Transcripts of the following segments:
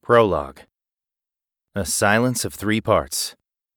Prologue. A silence of 3 parts.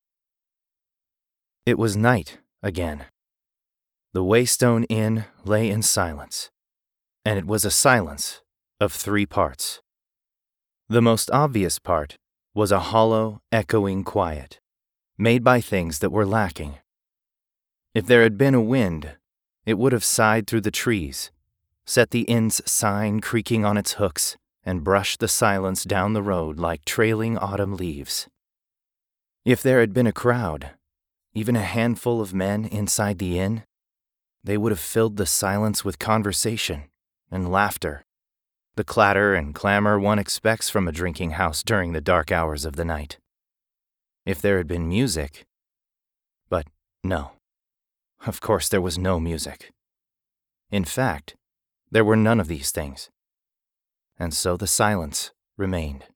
It was night again. The Waystone Inn lay in silence, and it was a silence of 3 parts. The most obvious part was a hollow, echoing quiet, made by things that were lacking. If there had been a wind, it would have sighed through the trees, set the inn's sign creaking on its hooks, and brushed the silence down the road like trailing autumn leaves. If there had been a crowd, even a handful of men inside the inn, they would have filled the silence with conversation and laughter, the clatter and clamor one expects from a drinking house during the dark hours of the night. If there had been music, but no, of course there was no music. In fact, there were none of these things. And so the silence remained.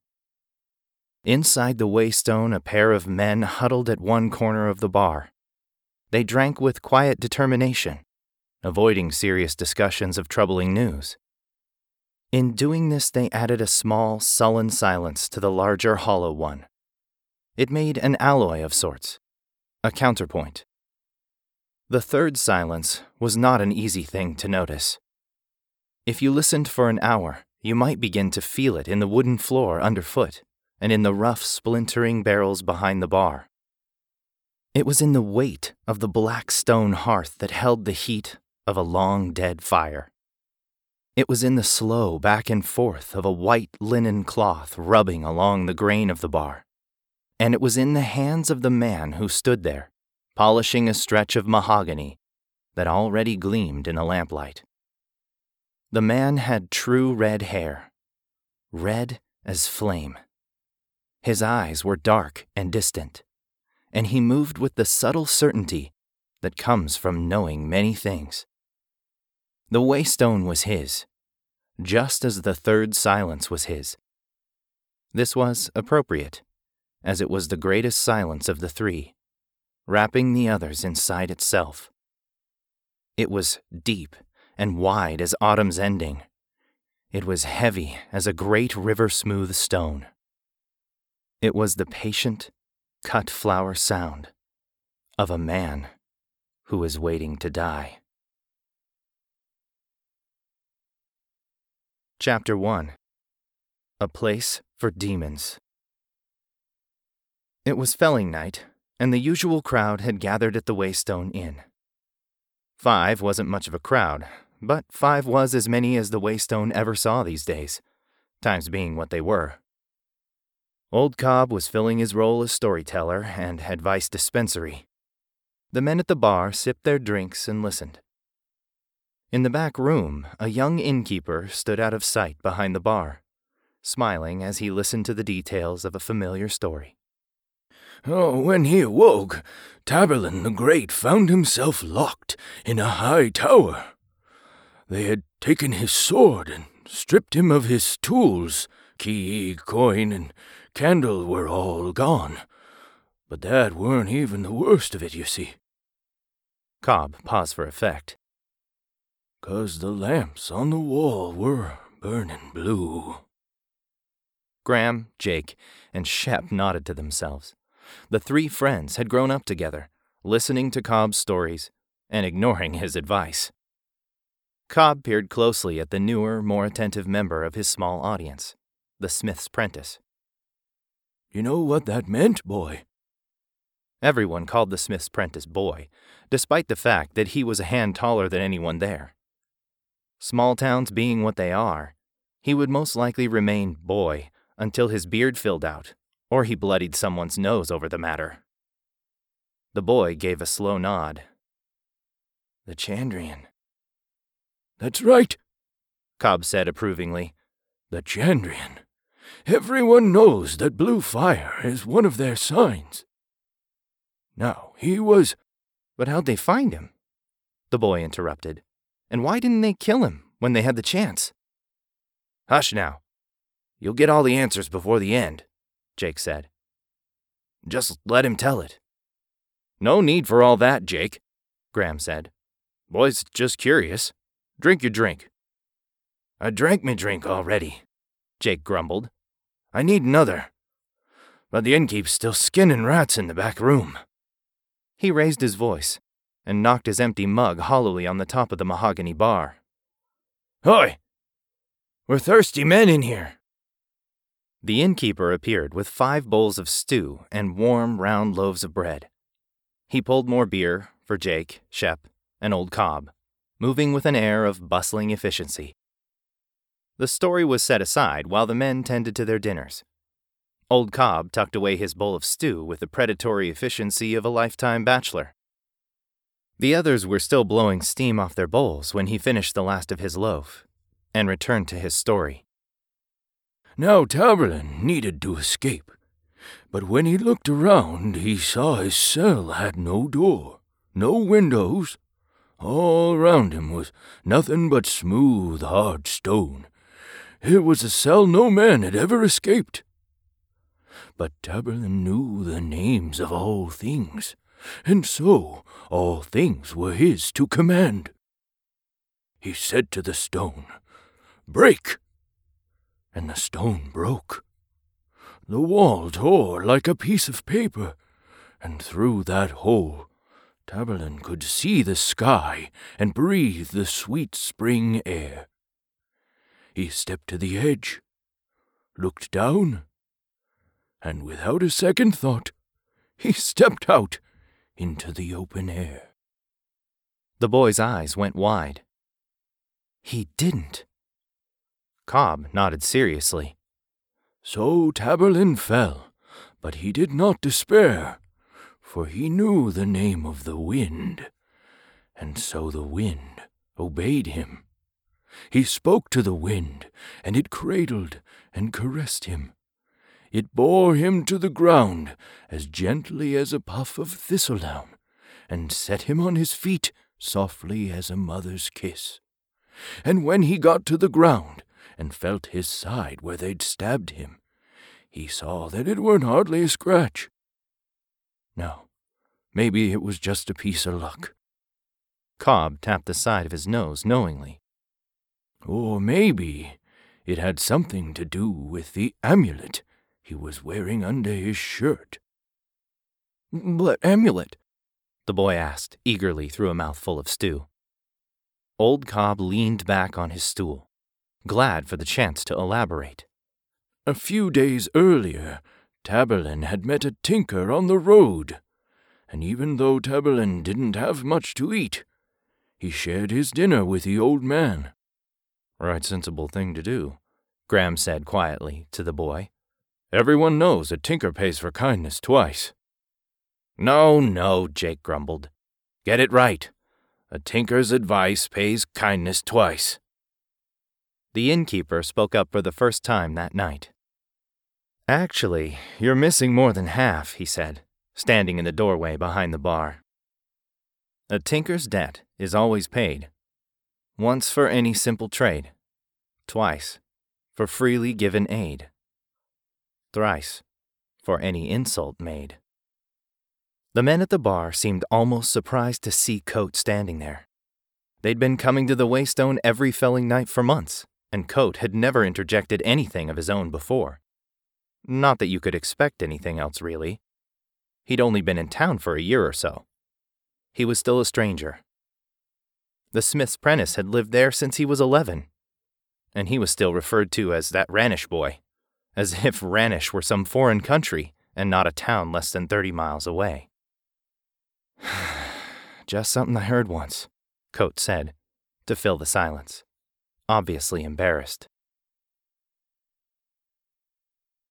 Inside the Waystone, a pair of men huddled at one corner of the bar. They drank with quiet determination, avoiding serious discussions of troubling news. In doing this, they added a small, sullen silence to the larger, hollow one. It made an alloy of sorts, a counterpoint. The third silence was not an easy thing to notice. If you listened for an hour, you might begin to feel it in the wooden floor underfoot and in the rough, splintering barrels behind the bar. It was in the weight of the black stone hearth that held the heat of a long dead fire. It was in the slow back and forth of a white linen cloth rubbing along the grain of the bar. And it was in the hands of the man who stood there, polishing a stretch of mahogany that already gleamed in the lamplight. The man had true red hair, red as flame. His eyes were dark and distant, and he moved with the subtle certainty that comes from knowing many things. The Waystone was his, just as the third silence was his. This was appropriate, as it was the greatest silence of the 3, wrapping the others inside itself. It was deep and wide as autumn's ending. It was heavy as a great river-smooth stone. It was the patient, cut-flower sound of a man who is waiting to die. Chapter 1. A Place for Demons. It was felling night, and the usual crowd had gathered at the Waystone Inn. 5 wasn't much of a crowd, but 5 was as many as the Waystone ever saw these days, times being what they were. Old Cobb was filling his role as storyteller and advice dispensary. The men at the bar sipped their drinks and listened. In the back room, a young innkeeper stood out of sight behind the bar, smiling as he listened to the details of a familiar story. When he awoke, Taborlin the Great found himself locked in a high tower. They had taken his sword and stripped him of his tools. Key, coin, and candle were all gone. But that weren't even the worst of it, you see. Cobb paused for effect. 'Cause the lamps on the wall were burning blue. Graham, Jake, and Shep nodded to themselves. The 3 friends had grown up together, listening to Cobb's stories and ignoring his advice. Cobb peered closely at the newer, more attentive member of his small audience, the Smith's Prentice. You know what that meant, boy? Everyone called the Smith's Prentice boy, despite the fact that he was a hand taller than anyone there. Small towns being what they are, he would most likely remain boy until his beard filled out, or he bloodied someone's nose over the matter. The boy gave a slow nod. The Chandrian. That's right, Cobb said approvingly. The Chandrian. Everyone knows that blue fire is one of their signs. Now, he was... But how'd they find him? The boy interrupted. And why didn't they kill him when they had the chance? Hush now. You'll get all the answers before the end, Jake said. Just let him tell it. No need for all that, Jake, Graham said. Boy's just curious. Drink your drink. I drank me drink already, Jake grumbled. I need another. But the innkeep's still skinning rats in the back room." He raised his voice and knocked his empty mug hollowly on the top of the mahogany bar. "Hoy! We're thirsty men in here." The innkeeper appeared with 5 bowls of stew and warm, round loaves of bread. He pulled more beer for Jake, Shep, and Old Cobb, moving with an air of bustling efficiency. The story was set aside while the men tended to their dinners. Old Cobb tucked away his bowl of stew with the predatory efficiency of a lifetime bachelor. The others were still blowing steam off their bowls when he finished the last of his loaf and returned to his story. Now Taborlin needed to escape, but when he looked around, he saw his cell had no door, no windows. All around him was nothing but smooth, hard stone. It was a cell no man had ever escaped. But Taborlin knew the names of all things, and so all things were his to command. He said to the stone, "Break!" and the stone broke. The wall tore like a piece of paper, and through that hole Taborlin could see the sky and breathe the sweet spring air. He stepped to the edge, looked down, and without a second thought, he stepped out into the open air. The boy's eyes went wide. He didn't. Cobb nodded seriously. So Taborlin fell, but he did not despair, for he knew the name of the wind, and so the wind obeyed him. He spoke to the wind, and it cradled and caressed him. It bore him to the ground as gently as a puff of thistledown, and set him on his feet softly as a mother's kiss. And when he got to the ground and felt his side where they'd stabbed him, he saw that it weren't hardly a scratch. Now, maybe it was just a piece of luck. Cobb tapped the side of his nose knowingly. Or maybe it had something to do with the amulet he was wearing under his shirt. "What amulet?" the boy asked eagerly through a mouthful of stew. Old Cobb leaned back on his stool, glad for the chance to elaborate. A few days earlier, Taborlin had met a tinker on the road, and even though Taborlin didn't have much to eat, he shared his dinner with the old man. "Right sensible thing to do," Graham said quietly to the boy. "Everyone knows a tinker pays for kindness twice." No, Jake grumbled. "Get it right. A tinker's advice pays kindness twice." The innkeeper spoke up for the first time that night. "Actually, you're missing more than half," he said, standing in the doorway behind the bar. "A tinker's debt is always paid. Once for any simple trade. Twice for freely given aid. Thrice for any insult made." The men at the bar seemed almost surprised to see Coat standing there. They'd been coming to the Waystone every felling night for months, and Coat had never interjected anything of his own before. Not that you could expect anything else, really. He'd only been in town for a year or so. He was still a stranger. The smith's apprentice had lived there since he was 11, and he was still referred to as that Ranish boy, as if Ranish were some foreign country and not a town less than 30 miles away. "Just something I heard once," Coat said, to fill the silence, obviously embarrassed.